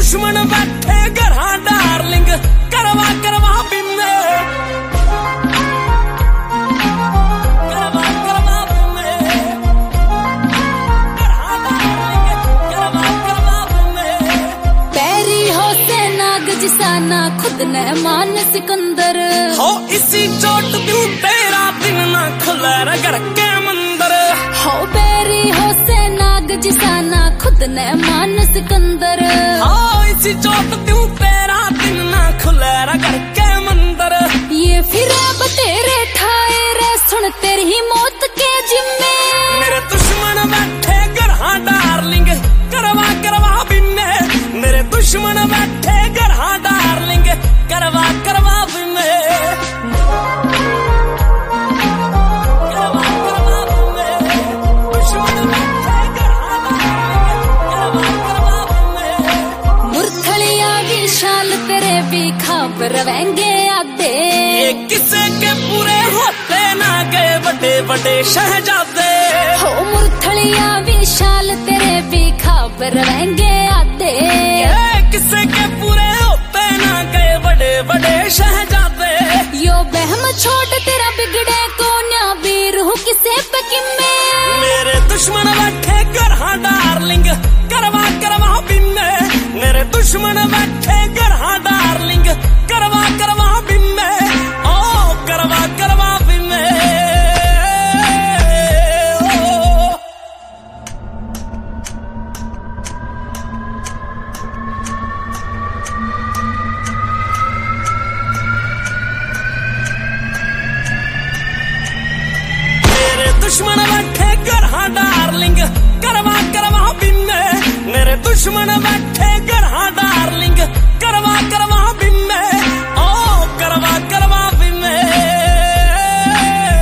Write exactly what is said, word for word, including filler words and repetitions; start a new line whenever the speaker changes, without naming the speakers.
दुश्मन बैठे घरा डार्लिंग करवा करवा बिन्ने करवा करवा बिन्ने घरा डार्लिंग करवा करवा बिन्ने।
पैरी हो से नाग जिसाना खुद ने मान सिकंदर
हो इसी चोट दूं तेरा दिन ना खुले रे घर के मंदिर।
हो पैरी हो से नाग जिसाना खुद ने मान सिकंदर।
हो इसी चोट दूं तेरा दिन ना खुले रे घर के मंदिर।
ये फिर तेरे ठाए रे सुन तेरी ही मौत के जिम्मे।
मेरे दुश्मन बैठे घरा डार्लिंग करवा करवा बिन्ने। मेरे दुश्मन बैठे घरा डार्लिंग करवा करवा बिन्ने करवा करवा बिन्ने। दुश्मन बैठे घरा डार्लिंग करवा करवा बिन्ने।
मुरथलिया विशाल तेरे भी खाब रवेंगे आधे।
ये किसे के पूरे होते ना गए बड़े बड़े शहजादे।
हो मुरथलिया विशाल तेरे भी खाब रवेंगे आधे।
ये किसे के पूरे होते ना गए बड़े बड़े शहजादे।
यो बहम छोड़ तेरा बिगड़े कोन्या भी रूह किसे पे किम्मे।
मेरे दुश्मन बैठे घरा डार्लिंग करवा करवा बिन्ने। मेरे दुश्मन बैठे घरा डार्लिंग करवा करवा बिन्ने ओ करवा करवा बिन्ने ओ। मेरे दुश्मन बैठे घरा डार्लिंग करवा करवा बिन्ने। मेरे दुश्मन बैठे